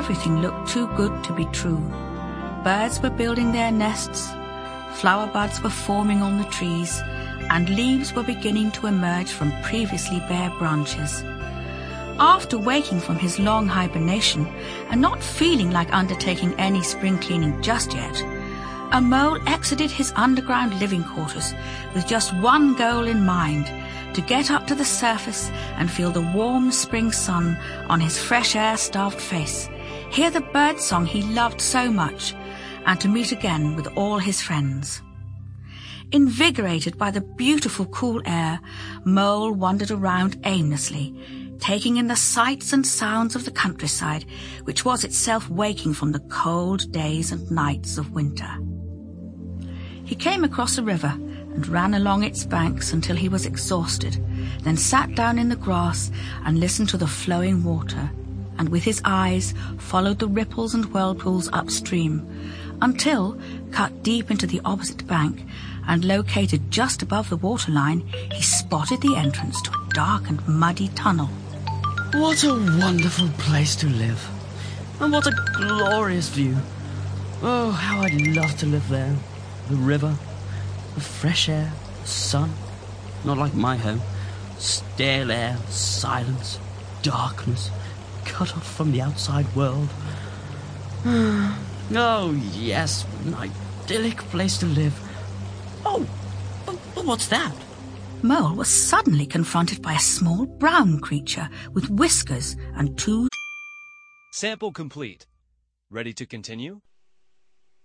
Everything looked too good to be true. Birds were building their nests, flower buds were forming on the trees, and leaves were beginning to emerge from previously bare branches. After waking from his long hibernation and not feeling like undertaking any spring cleaning just yet, a mole exited his underground living quarters with just one goal in mind: to get up to the surface and feel the warm spring sun on his fresh air-starved face, hear the birdsong he loved so much, and to meet again with all his friends. Invigorated by the beautiful cool air, Mole wandered around aimlessly, taking in the sights and sounds of the countryside, which was itself waking from the cold days and nights of winter. He came across a river and ran along its banks until he was exhausted, then sat down in the grass and listened to the flowing water, and with his eyes followed the ripples and whirlpools upstream, until, cut deep into the opposite bank and located just above the waterline, he spotted the entrance to a dark and muddy tunnel. What a wonderful place to live, and what a glorious view. Oh, how I'd love to live there. The river, the fresh air, the sun, not like my home. Stale air, silence, darkness, cut off from the outside world. Oh, yes, an idyllic place to live. Oh, but what's that? Mole was suddenly confronted by a small brown creature with whiskers and two... Sample complete. Ready to continue?